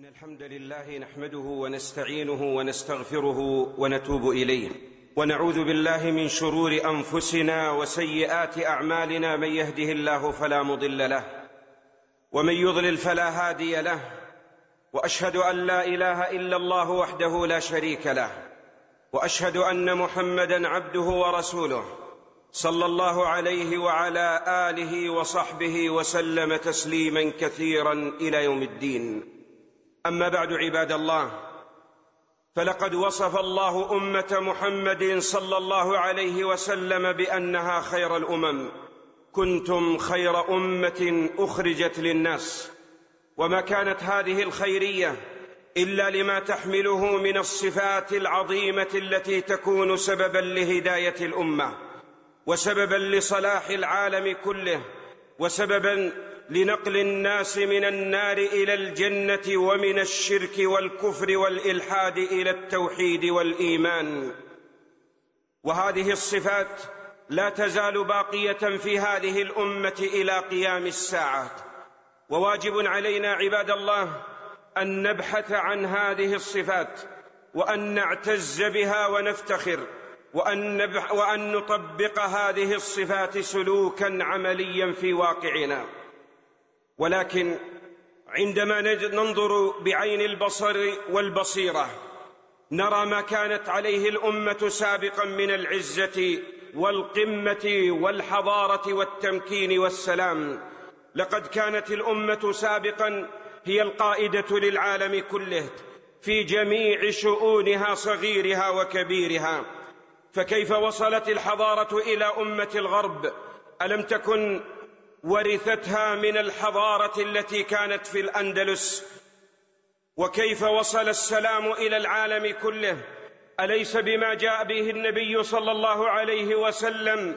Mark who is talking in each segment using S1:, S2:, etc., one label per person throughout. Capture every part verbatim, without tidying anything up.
S1: إن الحمد لله نحمده ونستعينه ونستغفره ونتوب إليه، ونعوذ بالله من شرور أنفسنا وسيئات أعمالنا. من يهده الله فلا مضل له، ومن يضلل فلا هادي له، وأشهد أن لا إله إلا الله وحده لا شريك له، وأشهد أن محمدًا عبده ورسوله صلى الله عليه وعلى آله وصحبه وسلم تسليمًا كثيرًا إلى يوم الدين. أما بعد، عباد الله، فلقد وصف الله أمة محمد صلى الله عليه وسلم بأنها خير الأمم. كنتم خير أمة أخرجت للناس. وما كانت هذه الخيرية إلا لما تحمله من الصفات العظيمة التي تكون سببا لهداية الأمة، وسببا لصلاح العالم كله، وسببا لنقل الناس من النار إلى الجنة، ومن الشرك والكفر والإلحاد إلى التوحيد والإيمان. وهذه الصفات لا تزال باقية في هذه الأمة إلى قيام الساعة، وواجب علينا عباد الله أن نبحث عن هذه الصفات، وأن نعتز بها ونفتخر، وأن, نبح وأن نطبق هذه الصفات سلوكا عمليا في واقعنا. ولكن عندما ننظر بعين البصر والبصيرة نرى ما كانت عليه الأمة سابقا من العزة والقمة والحضارة والتمكين والسلام. لقد كانت الأمة سابقا هي القائدة للعالم كله في جميع شؤونها صغيرها وكبيرها. فكيف وصلت الحضارة إلى أمة الغرب؟ ألم تكن ورثتها من الحضارة التي كانت في الأندلس؟ وكيف وصل السلام إلى العالم كله؟ أليس بما جاء به النبي صلى الله عليه وسلم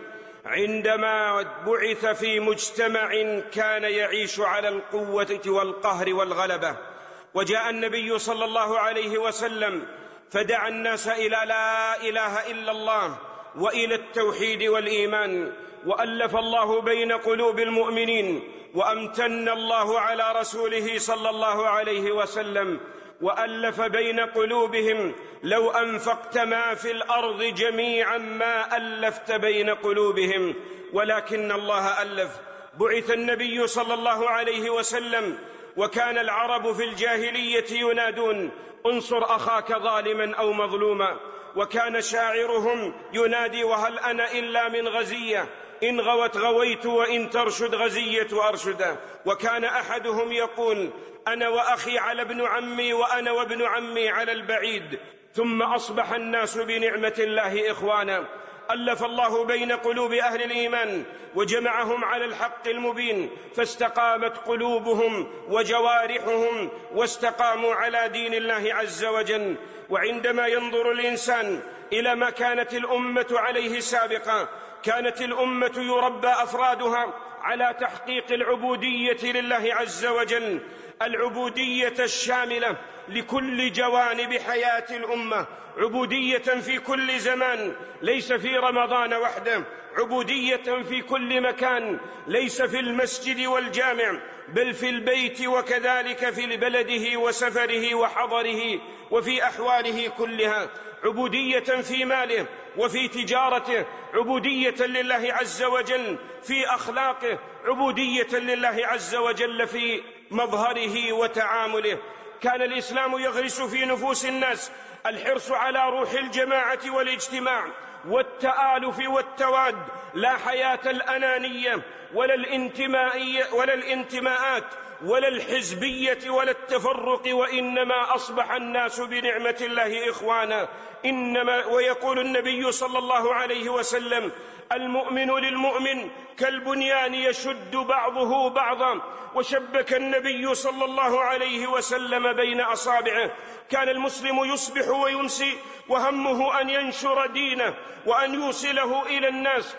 S1: عندما بعث في مجتمع كان يعيش على القوة والقهر والغلبة؟ وجاء النبي صلى الله عليه وسلم فدعا الناس إلى لا إله إلا الله وإلى التوحيد والإيمان، وألف الله بين قلوب المؤمنين، وأمتن الله على رسوله صلى الله عليه وسلم وألف بين قلوبهم. لو أنفقت ما في الأرض جميعا ما ألفت بين قلوبهم، ولكن الله ألف. بعث النبي صلى الله عليه وسلم، وكان العرب في الجاهلية ينادون: انصر أخاك ظالما أو مظلوما. وكان شاعرهم ينادي: وهل أنا إلا من غزية، إن غوت غويت وإن ترشد غزية أرشدا. وكان أحدهم يقول: أنا وأخي على ابن عمي، وأنا وابن عمي على البعيد. ثم أصبح الناس بنعمة الله إخوانا. ألف الله بين قلوب أهل الإيمان وجمعهم على الحق المبين، فاستقامت قلوبهم وجوارحهم واستقاموا على دين الله عز وجل. وعندما ينظر الإنسان إلى ما كانت الأمة عليه سابقا، كانت الأمة يربى أفرادها على تحقيق العبودية لله عز وجل، العبودية الشاملة لكل جوانب حياة الأمة، عبودية في كل زمان، ليس في رمضان وحده، عبودية في كل مكان، ليس في المسجد والجامع، بل في البيت، وكذلك في بلده وسفره وحضره وفي أحواله كلها، عبودية في ماله وفي تجارته، عبودية لله عز وجل في أخلاقه، عبودية لله عز وجل في مظهره وتعامله. كان الإسلام يغرس في نفوس الناس الحرص على روح الجماعة والاجتماع والتآلف والتواد، لا حياة الأنانية ولا الانتمائية ولا الانتماءات ولا الحزبية ولا التفرق، وإنما أصبح الناس بنعمة الله إخوانا. إنما ويقول النبي صلى الله عليه وسلم: المؤمن للمؤمن كالبنيان يشد بعضه بعضا. وشبك النبي صلى الله عليه وسلم بين أصابعه. كان المسلم يصبح ويمسي وهمه أن ينشر دينه وأن يوصله إلى الناس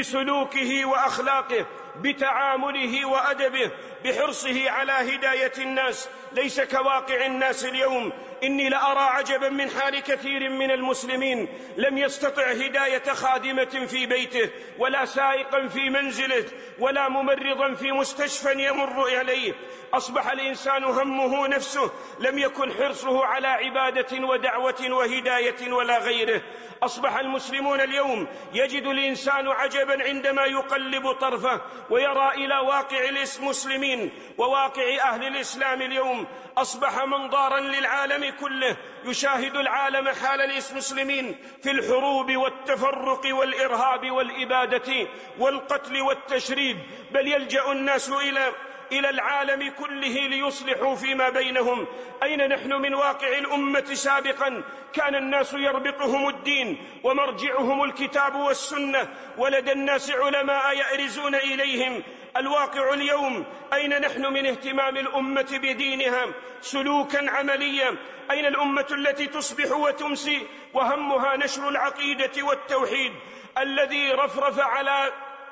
S1: بسلوكه وأخلاقه، بتعامله وأدبه، بحرصه على هداية الناس ليس كواقع الناس اليوم. إني لأرى عجبا من حال كثير من المسلمين لم يستطع هداية خادمة في بيته، ولا سائقا في منزله، ولا ممرضا في مستشفى يمر عليه. أصبح الإنسان همه نفسه، لم يكن حرصه على عبادة ودعوة وهداية ولا غيره. أصبح المسلمون اليوم يجد الإنسان عجبا عندما يقلب طرفه ويرى إلى واقع المسلمين وواقع أهل الإسلام اليوم. أصبح منظارا للعالم كله، يشاهد العالم حال المسلمين في الحروب والتفرق والإرهاب والإبادة والقتل والتشريد، بل يلجأ الناس إلى إلى العالم كله ليصلحوا فيما بينهم. أين نحن من واقع الأمة سابقا؟ كان الناس يربطهم الدين ومرجعهم الكتاب والسنة، ولدى الناس علماء يأرزون إليهم. الواقع اليوم أين نحن من اهتمام الأمة بدينها سلوكا عمليا؟ أين الأمة التي تصبح وتمسي وهمها نشر العقيدة والتوحيد الذي رفرف على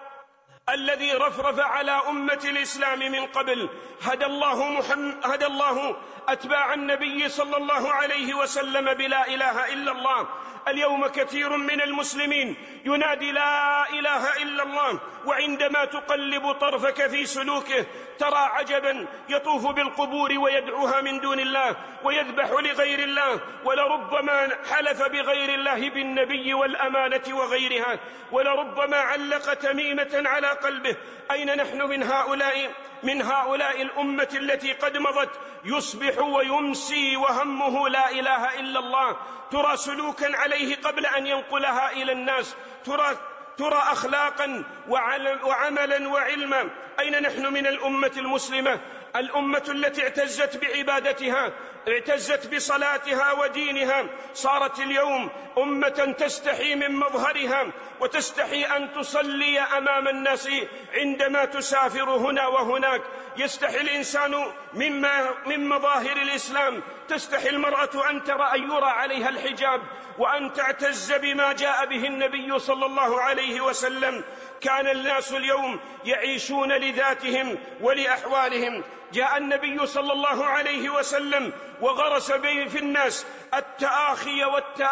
S1: الذي رفرف على أمة الإسلام من قبل؟ هدى الله, محمد هدى الله أتباع النبي صلى الله عليه وسلم بلا إله إلا الله. اليوم كثير من المسلمين ينادي لا إله إلا الله، وعندما تقلب طرفك في سلوكه ترى عجبا، يطوف بالقبور ويدعوها من دون الله ويذبح لغير الله، ولربما حلف بغير الله بالنبي والأمانة وغيرها، ولربما علق تميمة على قلبه. أين نحن من هؤلاء من هؤلاء الأمة التي قد مضت يصبح ويمسي وهمه لا إله إلا الله؟ ترى سلوكا عليه قبل أن ينقلها إلى الناس، ترى ترى أخلاقا وعملا وعلما. أين نحن من الأمة المسلمة، الأمة التي اعتزت بعبادتها، اعتزت بصلاتها ودينها؟ صارت اليوم أمة تستحي من مظهرها وتستحي أن تصلي أمام الناس عندما تسافر هنا وهناك. يستحي الإنسان مما من مظاهر الإسلام، تستحي المرأة أن ترى أن يرى عليها الحجاب وأن تعتز بما جاء به النبي صلى الله عليه وسلم. كان الناس اليوم يعيشون لذاتهم ولأحوالهم. جاء النبي صلى الله عليه وسلم وغرس به في الناس التآخي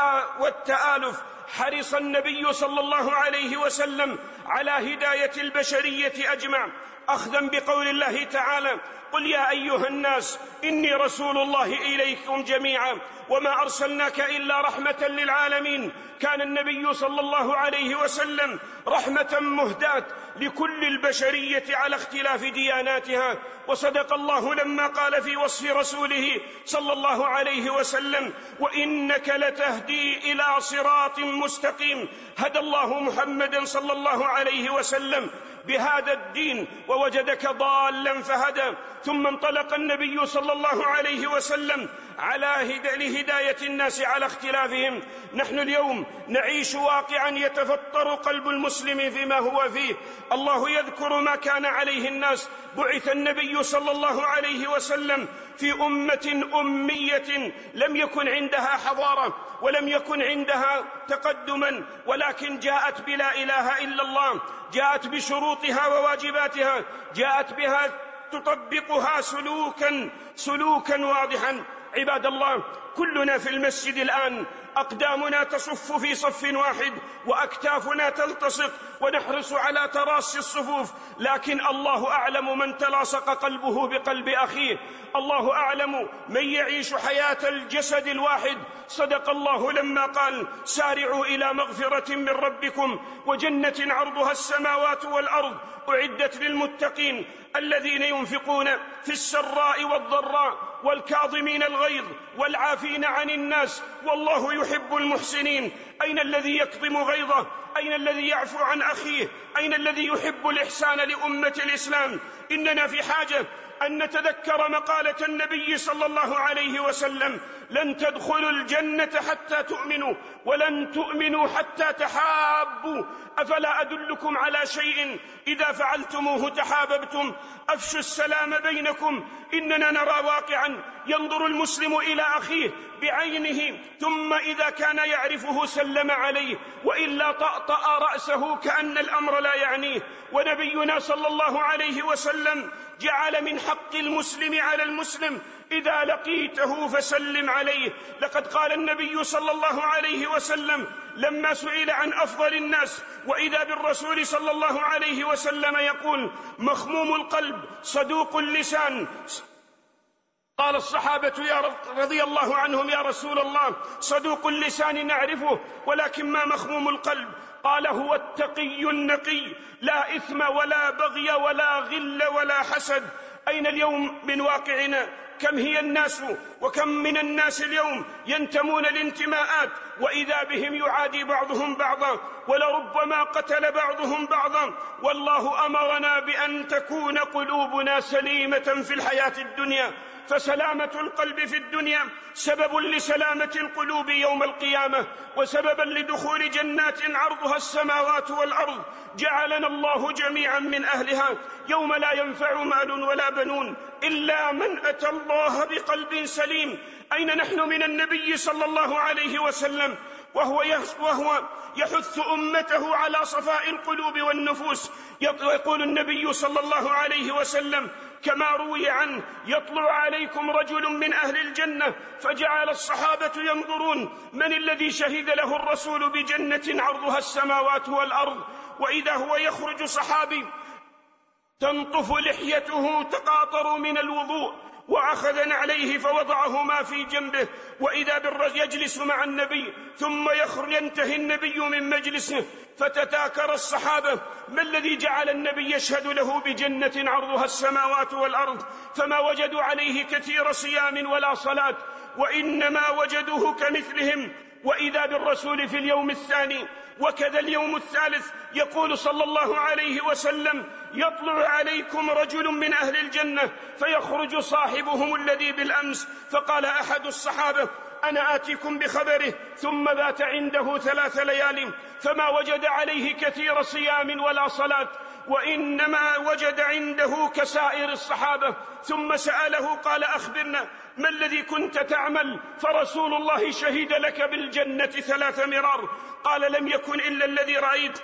S1: والتآلف. حرص النبي صلى الله عليه وسلم على هداية البشرية أجمع، أخذا بقول الله تعالى: قل يا أيها الناس إني رسول الله إليكم جميعا وما أرسلناك إلا رحمة للعالمين. كان النبي صلى الله عليه وسلم رحمة مهداة لكل البشرية على اختلاف دياناتها. وصدق الله لما قال في وصف رسوله صلى الله عليه وسلم: وإنك لتهدي إلى صراط مستقيم. هدى الله محمدا صلى الله عليه وسلم بهذا الدين ووجدك ضالا فهدى. ثم انطلق النبي صلى الله عليه وسلم على لهداية الناس على اختلافهم. نحن اليوم نعيش واقعا يتفطر قلب المسلم فيما هو فيه. الله يذكر ما كان عليه الناس. بعث النبي صلى الله عليه وسلم في أمة أمية لم يكن عندها حضارة ولم يكن عندها تقدما، ولكن جاءت بلا إله إلا الله، جاءت بشروطها وواجباتها، جاءت بها تطبقها سلوكا سلوكا واضحا. عباد الله، كلنا في المسجد الآن أقدامنا تصف في صف واحد وأكتافنا تلتصق ونحرص على تراصي الصفوف، لكن الله أعلم من تلاصق قلبه بقلب أخيه، الله أعلم من يعيش حياة الجسد الواحد. صدق الله لما قال: سارعوا إلى مغفرة من ربكم وجنة عرضها السماوات والأرض أعدت للمتقين الذين ينفقون في السراء والضراء والكاظمين الغيظ والعافين عن الناس والله يحب المحسنين. أين الذي يكظم غيظه؟ أين الذي يعفو عن أخيه؟ أين الذي يحب الإحسان لأمة الإسلام؟ إننا في حاجة أن نتذكر مقالة النبي صلى الله عليه وسلم: لن تدخلوا الجنة حتى تؤمنوا ولن تؤمنوا حتى تحابوا. أفلا أدلكم على شيء إذا فعلتموه تحاببتم؟ أفشوا السلام بينكم. إننا نرى واقعا ينظر المسلم إلى أخيه بعينه، ثم إذا كان يعرفه سلم عليه، وإلا طأطأ رأسه كأن الأمر لا يعنيه. ونبينا صلى الله عليه وسلم جعل من حق المسلم على المسلم
S2: إذا لقيته فسلم عليه. لقد قال النبي صلى الله عليه وسلم لما سئل عن أفضل الناس، وإذا بالرسول صلى الله عليه وسلم يقول: مخموم القلب صدوق اللسان. قال الصحابة يا رضي الله عنهم: يا رسول الله، صدوق اللسان نعرفه، ولكن ما مخموم القلب؟ قال: هو التقي النقي، لا إثم ولا بغي ولا غل ولا حسد. أين اليوم من واقعنا؟ كم هي الناس وكم من الناس اليوم ينتمون الانتماءات، وإذا بهم يعادي بعضهم بعضا، ولربما قتل بعضهم بعضا. والله أمرنا بأن تكون قلوبنا سليمة في الحياة الدنيا، فسلامة القلب في الدنيا سبب لسلامة القلوب يوم القيامة، وسببا لدخول جنات عرضها السماوات والأرض. جعلنا الله جميعا من أهلها يوم لا ينفع مال ولا بنون إلا من أتى الله بقلب سليم. أين نحن من النبي صلى الله عليه وسلم وهو وهو يحث أمته على صفاء القلوب والنفوس؟ يقول النبي صلى الله عليه وسلم كما روي عنه: يطلع عليكم رجل من أهل الجنة. فجعل الصحابة ينظرون من الذي شهد له الرسول بجنة عرضها السماوات والأرض، وإذا هو يخرج صحابي تنطف لحيته تقاطر من الوضوء، وأخذ عليه فوضعهما في جنبه، وإذا بالرجل يجلس مع النبي ثم يخرج ينتهي النبي من مجلسه، فتتاكر الصحابة: ما الذي جعل النبي يشهد له بجنة عرضها السماوات والأرض؟ فما وجدوا عليه كثير صيام ولا صلاة، وإنما وجدوه كمثلهم. وإذا بالرسول في اليوم الثاني وكذا اليوم الثالث يقول صلى الله عليه وسلم: يطلع عليكم رجل من أهل الجنة فيخرج صاحبهم الذي بالأمس. فقال أحد الصحابة: أنا آتيكم بخبره. ثم بات عنده ثلاث ليال فما وجد عليه كثير صيام ولا صلاة، وإنما وجد عنده كسائر الصحابة. ثم سأله قال: أخبرنا ما الذي كنت تعمل؟ فرسول الله شهد لك بالجنة ثلاث مرار. قال: لم يكن إلا الذي رأيت،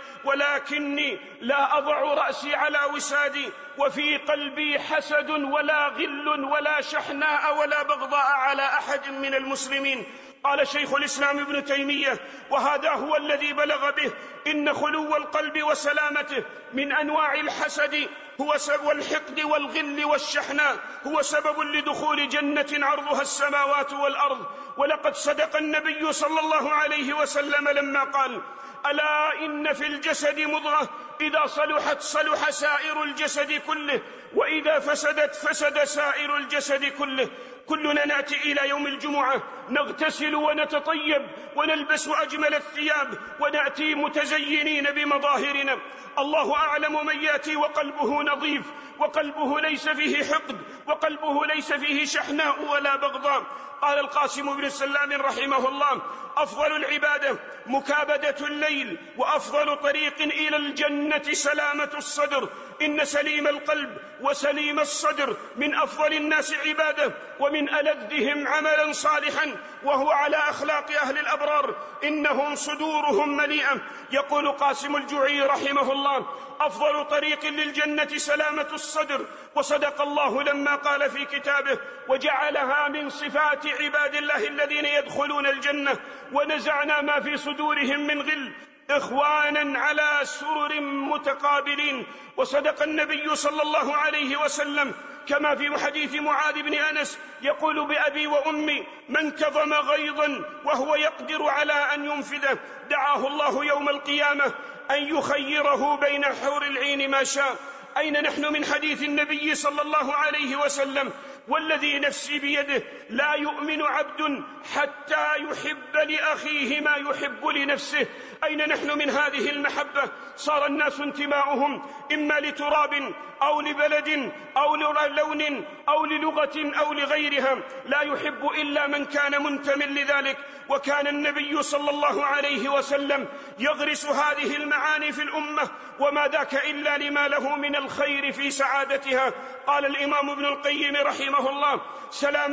S2: ولكني لا أضع رأسي على وسادي، وفي قلبي حسد ولا غل ولا شحناء ولا بغضاء على أحد من المسلمين. قال شيخ الإسلام ابن تيمية: وهذا هو الذي بلغ به إن خلو القلب وسلامته من أنواع الحسد هو سبب الحقد والغل والشحناء، هو سبب لدخول جنة عرضها السماوات والأرض. ولقد صدق النبي صلى الله عليه وسلم لما قال: ألا إن في الجسد مضغة إذا صلحت صلح سائر الجسد كله، وإذا فسدت فسد سائر الجسد كله. كلنا نأتي إلى يوم الجمعة نغتسل ونتطيب ونلبس أجمل الثياب ونأتي متزينين بمظاهرنا. الله أعلم من يأتي وقلبه نظيف، وقلبه ليس فيه حقد، وقلبه ليس فيه شحناء ولا بغضاء. قال القاسم بن سلام رحمه الله: أفضل العبادة مكابدة الليل، وأفضل طريق إلى الجنة سلامة الصدر. إن سليم القلب وسليم الصدر من أفضل الناس عبادة، ومن ألذهم عملا صالحا، وهو على أخلاق أهل الأبرار، إنهم صدورهم مليئة. يقول قاسم الجوعي رحمه الله: أفضل طريق للجنة سلامة الصدر. وصدق الله لما قال في كتابه: وجعلها من صفات عباد الله الذين يدخلون الجنة ونزعنا ما في صدورهم من غل إخوانا على سرر متقابلين. وصدق النبي صلى الله عليه وسلم كما في حديث معاذ بن أنس يقول: بأبي وأمي من كظم غيظا وهو يقدر على أن ينفذه دعاه الله يوم القيامة أن يخيره بين حور العين ما شاء. أين نحن من حديث النبي صلى الله عليه وسلم: والذي نفسي بيده لا يؤمن عبد حتى يحب لأخيه ما يحب لنفسه. أين نحن من هذه المحبة؟ صار الناس انتماؤهم إما لتراب أو لبلد أو للون أو للغة أو لغيرها، لا يحب إلا من كان منتمٍ لذلك. وكان النبي صلى الله عليه وسلم يغرس هذه المعاني في الأمة، وما ذاك إلا لما له من الخير في سعادتها. قال الإمام ابن القيم رحمه الله: سلامة القلب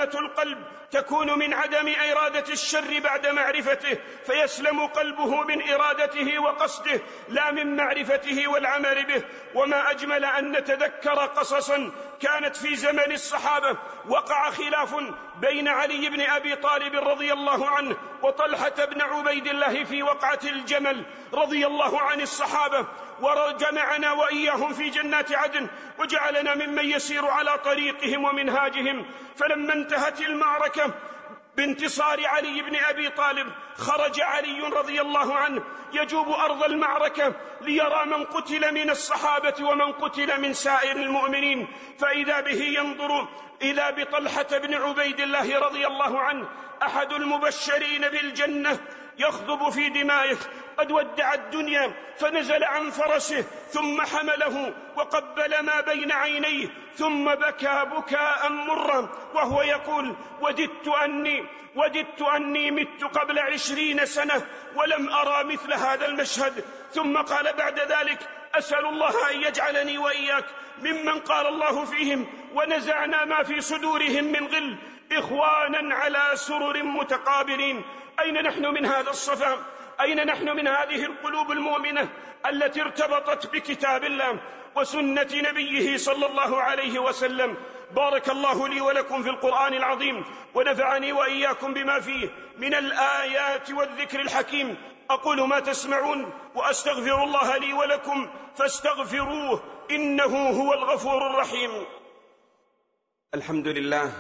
S2: القلب تكون من عدم إرادة الشر بعد معرفته، فيسلم قلبه من إرادته وقصده لا من معرفته والعمل به. وما أجمل أن نتذكر قصصا كانت في زمن الصحابة. وقع خلاف بين علي بن أبي طالب رضي الله عنه وطلحة بن عبيد الله في وقعة الجمل رضي الله عن الصحابة، وجمعنا وإياهم في جنات عدن وجعلنا ممن يسير على طريقهم ومنهاجهم. فلما انتهت المعركة بانتصار علي بن أبي طالب خرج علي رضي الله عنه يجوب أرض المعركة ليرى من قتل من الصحابة ومن قتل من سائر المؤمنين، فإذا به ينظر إلى بطلحة بن عبيد الله رضي الله عنه أحد المبشرين بالجنة يخضب في دمائه قد ودع الدنيا، فنزل عن فرسه ثم حمله وقبل ما بين عينيه ثم بكى بكاء مرا وهو يقول: وددت أني, وددت أني مت قبل عشرين سنة ولم أرى مثل هذا المشهد. ثم قال بعد ذلك: أسأل الله أن يجعلني وإياك ممن قال الله فيهم: ونزعنا ما في صدورهم من غل إخوانا على سرر متقابلين. أين نحن من هذا الصفا؟ أين نحن من هذه القلوب المؤمنة التي ارتبطت بكتاب الله وسنة نبيه صلى الله عليه وسلم؟ بارك الله لي ولكم في القرآن العظيم، ونفعني وإياكم بما فيه من الآيات والذكر الحكيم. أقول ما تسمعون وأستغفر الله لي ولكم فاستغفروه إنه هو الغفور الرحيم.
S1: الحمد لله،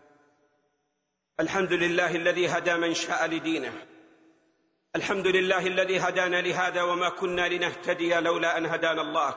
S1: الحمد لله الذي هدى من شاء لدينه، الحمد لله الذي هدانا لهذا وما كنا لنهتدي لولا أن هدانا الله.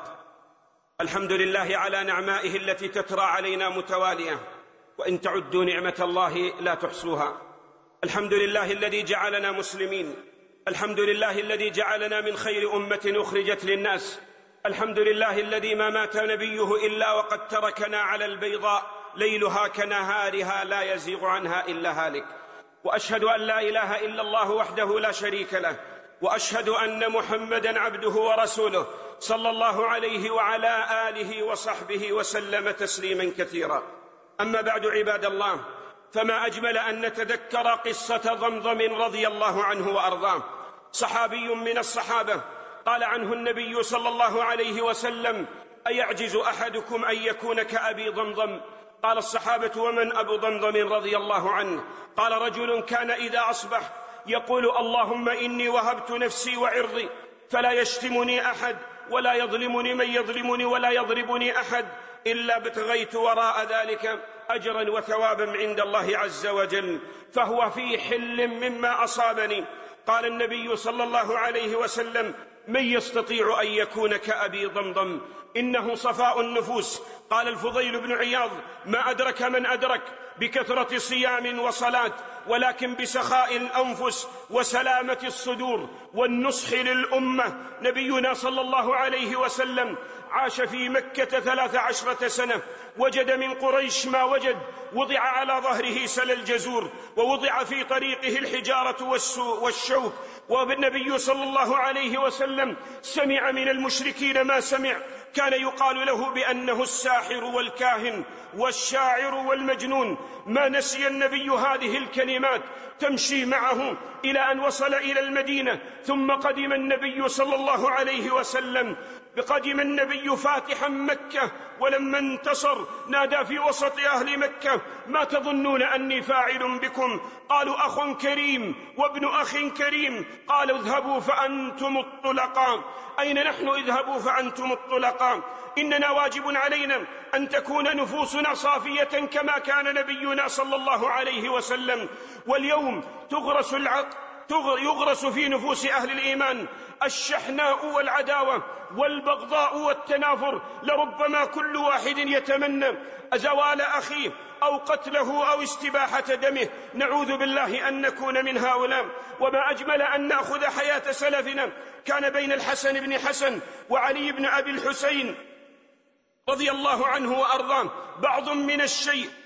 S1: الحمد لله على نعمائه التي تترى علينا متوالية، وإن تعدوا نعمة الله لا تحصوها. الحمد لله الذي جعلنا مسلمين، الحمد لله الذي جعلنا من خير أمة أخرجت للناس، الحمد لله الذي ما مات نبيه إلا وقد تركنا على البيضاء ليلها كنهارها لا يزيغ عنها إلا هالك. وأشهد أن لا إله إلا الله وحده لا شريك له، وأشهد أن محمدًا عبده ورسوله صلى الله عليه وعلى آله وصحبه وسلم تسليمًا كثيرا. أما بعد عباد الله، فما أجمل أن نتذكر قصة ضمضم رضي الله عنه وأرضاه، صحابي من الصحابة قال عنه النبي صلى الله عليه وسلم: أيعجز أحدكم أن يكون كأبي ضمضم؟ قال الصحابة: ومن أبو ضمضم رضي الله عنه؟ قال: رجل كان إذا أصبح يقول: اللهم إني وهبت نفسي وعرضي فلا يشتمني أحد ولا يظلمني من يظلمني ولا يضربني أحد إلا ابتغيت وراء ذلك أجرا وثوابا عند الله عز وجل، فهو في حل مما أصابني. قال النبي صلى الله عليه وسلم: من يستطيع أن يكون كأبي ضمضم؟ إنه صفاء النفوس. قال الفضيل بن عياض: ما أدرك من أدرك بكثرة صيام وصلاة، ولكن بسخاء الأنفس وسلامة الصدور والنصح للأمة. نبينا صلى الله عليه وسلم عاش في مكة ثلاث عشرة سنة، وجد من قريش ما وجد، وضع على ظهره سل الجزور، ووضع في طريقه الحجارة والشوك، والنبي صلى الله عليه وسلم سمع من المشركين ما سمع. كان يقال له بأنه الساحر والكاهن والشاعر والمجنون. ما نسي النبي هذه الكلمات تمشي معه إلى أن وصل إلى المدينة. ثم قدم النبي صلى الله عليه وسلم بقدم النبي فاتحا مكة، ولما انتصر نادى في وسط أهل مكة: ما تظنون أني فاعل بكم؟ قالوا: أخ كريم وابن أخ كريم. قالوا: اذهبوا فأنتم الطلقاء. أين نحن؟ اذهبوا فأنتم الطلقاء. إننا واجب علينا أن تكون نفوسنا صافية كما كان نبينا صلى الله عليه وسلم. واليوم تغرس العقل يغرس في نفوس أهل الإيمان الشحناء والعداوة والبغضاء والتنافر. لربما كل واحد يتمنى زوال أخيه أو قتله أو استباحة دمه. نعوذ بالله أن نكون من هؤلاء. وما أجمل أن نأخذ حياة سلفنا. كان بين الحسن بن حسن وعلي بن أبي الحسين رضي الله عنه وأرضاه بعض من الشيء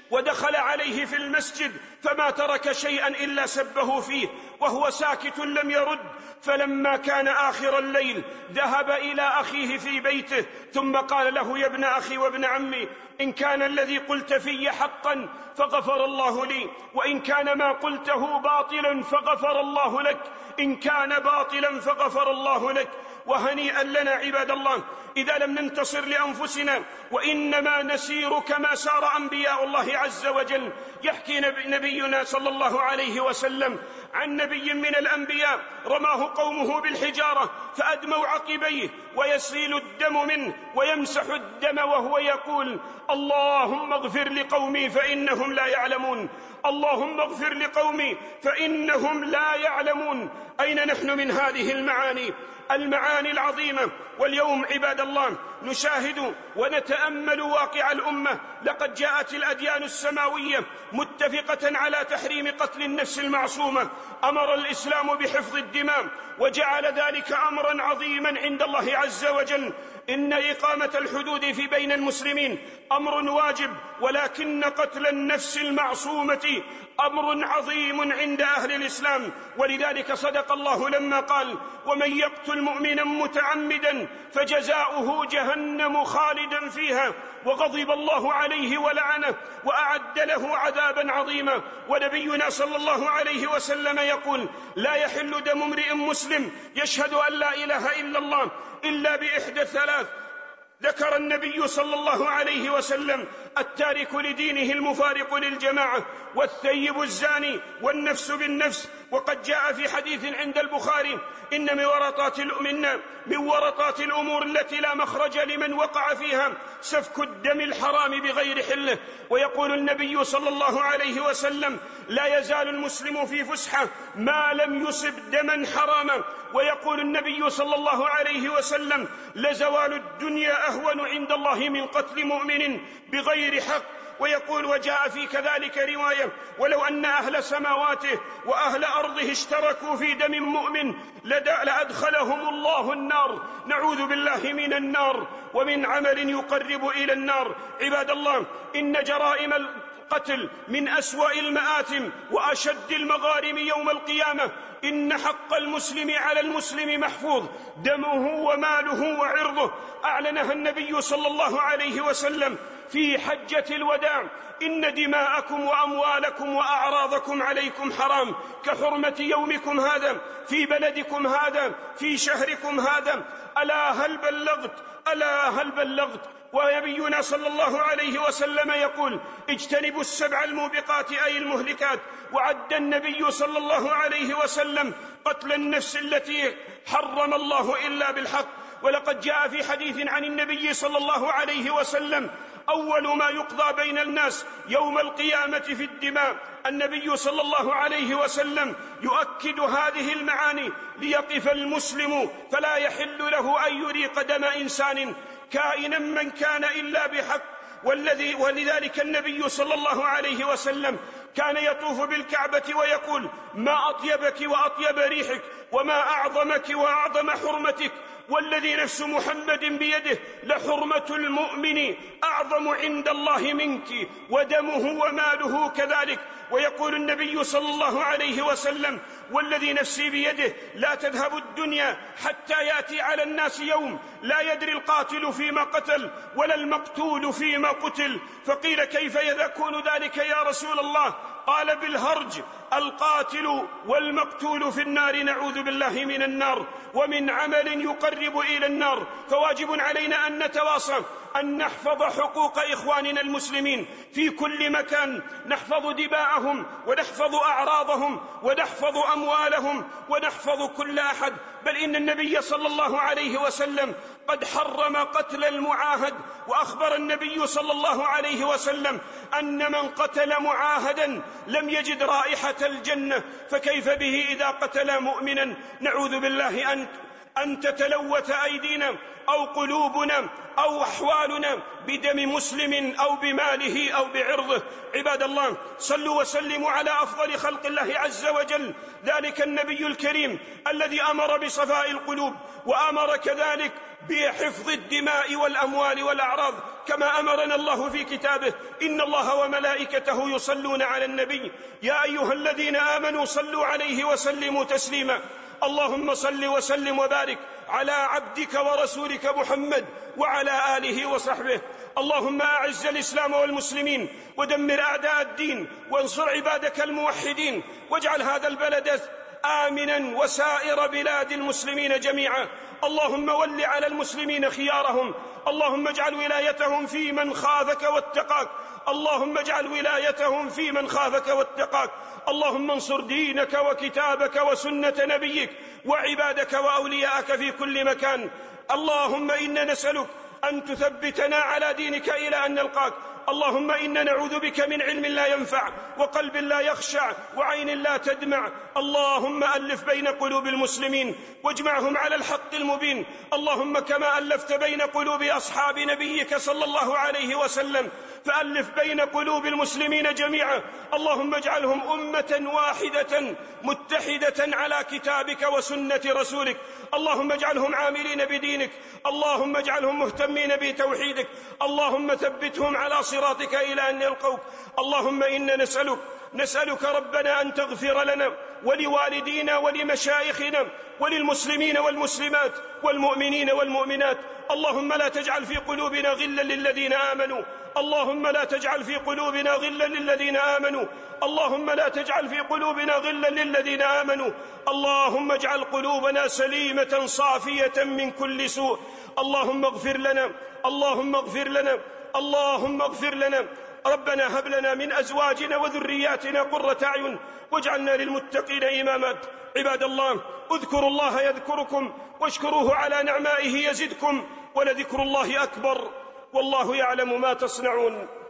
S2: ودخل عليه في المسجد فما ترك شيئا إلا سبه فيه وهو ساكت لم يرد. فلما كان آخر الليل ذهب إلى أخيه في بيته ثم قال له: يا ابن أخي وابن عمي، إن كان الذي قلت في حقا فغفر الله لي، وإن كان ما قلته باطلا فغفر الله لك، إن كان باطلا فغفر الله لك. وهنيئا لنا عباد الله إذا لم ننتصر لأنفسنا، وإنما نسير كما سار أنبياء الله عز وجل. يحكي نبينا صلى الله عليه وسلم عن نبي من الأنبياء رماه قومه بالحجارة فأدموا عقبيه ويسيل الدم منه ويمسح الدم وهو يقول: اللهم اغفر لقومي فإنهم لا يعلمون، اللهم اغفر لقومي فإنهم لا يعلمون. أين نحن من هذه المعاني المعاني العظيمة؟ واليوم عباد الله نشاهد ونتأمل واقع الأمة. لقد جاءت الأديان السماوية متفقة على تحريم قتل النفس المعصومة. أمر الإسلام بحفظ الدماء وجعل ذلك أمرا عظيما عند الله عز وجل. إن إقامة الحدود في بين المسلمين أمر واجب، ولكن قتل النفس المعصومة أمر عظيم عند أهل الإسلام. ولذلك صدق الله لما قال: ومن يقتل مؤمنا متعمدا فجزاؤه جهنم خالدا فيها وغضب الله عليه ولعنه وأعد له عذابا عظيما. ونبينا صلى الله عليه وسلم يقول: لا يحل دم امرئ مسلم يشهد أن لا إله إلا الله إلا بإحدى الثلاث. ذكر النبي صلى الله عليه وسلم التارك لدينه المفارق للجماعة، والثيب الزاني، والنفس بالنفس. وقد جاء في حديث عند البخاري: إن من ورطات الأمنا من ورطات الأمور التي لا مخرج لمن وقع فيها سفك الدم الحرام بغير حله. ويقول النبي صلى الله عليه وسلم: لا يزال المسلم في فسحة ما لم يصب دما حراما. ويقول النبي صلى الله عليه وسلم: لزوال الدنيا أهون عند الله من قتل مؤمن بغير حق. ويقول: وجاء في كذلك رواية: ولو أن أهل سماواته وأهل أرضه اشتركوا في دم مؤمن لأدخلهم الله النار. نعوذ بالله من النار ومن عمل يقرب إلى النار. عباد الله، إن جرائم القتل من أسوأ المآثم وأشد المغارم يوم القيامة. إن حق المسلم على المسلم محفوظ، دمه وماله وعرضه. أعلنها النبي صلى الله عليه وسلم في حجة الوداع: إن دماءكم وأموالكم وأعراضكم عليكم حرام كحرمة يومكم هذا في بلدكم هذا في شهركم هذا. ألا هل بلغت؟ ألا هل بلغت؟ ونبينا صلى الله عليه وسلم يقول: اجتنبوا السبع الموبقات أي المهلكات. وعد النبي صلى الله عليه وسلم قتل النفس التي حرم الله إلا بالحق. ولقد جاء في حديث عن النبي صلى الله عليه وسلم: أول ما يقضى بين الناس يوم القيامة في الدماء. النبي صلى الله عليه وسلم يؤكد هذه المعاني ليقف المسلم فلا يحل له أن يريق دم إنسان كائنا من كان إلا بحق. والذي ولذلك النبي صلى الله عليه وسلم كان يطوف بالكعبة ويقول: ما أطيبك وأطيب ريحك، وما أعظمك وأعظم حرمتك، والذي نفس محمد بيده لحرمة المؤمن أعظم عند الله منك، ودمه وماله كذلك. ويقول النبي صلى الله عليه وسلم: والذي نفسي بيده لا تذهب الدنيا حتى يأتي على الناس يوم لا يدري القاتل فيما قتل ولا المقتول فيما قتل. فقيل: كيف يكون ذلك يا رسول الله؟ قال: بالهرج، القاتل والمقتول في النار، نعوذ بالله من النار ومن عمل يقرب إلى النار. فواجب علينا أن نتواصى أن نحفظ حقوق إخواننا المسلمين في كل مكان، نحفظ دماءهم ونحفظ أعراضهم ونحفظ أموالهم ونحفظ كل أحد. بل إن النبي صلى الله عليه وسلم قد حرم قتل المعاهد. وأخبر النبي صلى الله عليه وسلم أن من قتل معاهدا لم يجد رائحة الجنة، فكيف به إذا قتل مؤمنا؟ نعوذ بالله أن أن تتلوث أيدينا أو قلوبنا أو أحوالنا بدم مسلم أو بماله أو بعرضه. عباد الله، صلوا وسلموا على أفضل خلق الله عز وجل، ذلك النبي الكريم الذي أمر بصفاء القلوب وأمر كذلك بحفظ الدماء والأموال والأعراض. كما أمرنا الله في كتابه: إن الله وملائكته يصلون على النبي يا أيها الذين آمنوا صلوا عليه وسلموا تسليما. اللهم صل وسلم وبارك على عبدك ورسولك محمد وعلى آله وصحبه. اللهم أعز الإسلام والمسلمين ودمر أعداء الدين وانصر عبادك الموحدين، واجعل هذا البلد آمنا وسائر بلاد المسلمين جميعا. اللهم ول على المسلمين خيارهم، اللهم اجعل ولايتهم في من خافك واتقاك، اللهم اجعل ولايتهم في من خافك واتقاك. اللهم انصر دينك وكتابك وسنة نبيك وعبادك وأولياءك في كل مكان. اللهم إنا نسألك أن تثبتنا على دينك إلى أن نلقاك. اللهم إنا نعوذ بك من علم لا ينفع وقلب لا يخشع وعين لا تدمع. اللهم ألف بين قلوب المسلمين واجمعهم على الحق المبين. اللهم كما ألفت بين قلوب أصحاب نبيك صلى الله عليه وسلم فألف بين قلوب المسلمين جميعا. اللهم اجعلهم أمة واحدة متحدة على كتابك وسنة رسولك. اللهم اجعلهم عاملين بدينك، اللهم اجعلهم مهتمين بتوحيدك، اللهم ثبتهم على صراطك إلى أن يلقوك. اللهم إنا نسألك نسألك ربنا أن تغفر لنا ولوالدينا ولمشايخنا وللمسلمين والمسلمات والمؤمنين والمؤمنات. اللهم لا تجعل في قلوبنا غلا للذين آمنوا، اللهم لا تجعل في قلوبنا غلا للذين آمنوا، اللهم لا تجعل في قلوبنا غلا للذين آمنوا. اللهم اجعل قلوبنا سليمة صافية من كل سوء. اللهم اغفر لنا، اللهم اغفر لنا، اللهم اغفر لنا. ربنا هب لنا من أزواجنا وذرياتنا قرة أعين واجعلنا للمتقين إماما. عباد الله، اذكروا الله يذكركم واشكروه على نعمائه يزدكم، ولذكر الله أكبر، والله يعلم ما تصنعون.